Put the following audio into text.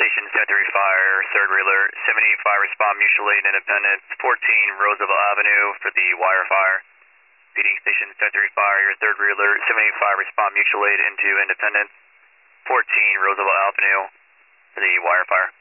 Station 730 Fire, third alert, 75 respond mutual aid Independence, 14 Roosevelt Avenue for the wire fire. PD Station 730 Fire, your third alert, 75 respond mutual aid into Independence, 14 Roosevelt Avenue for the wire fire.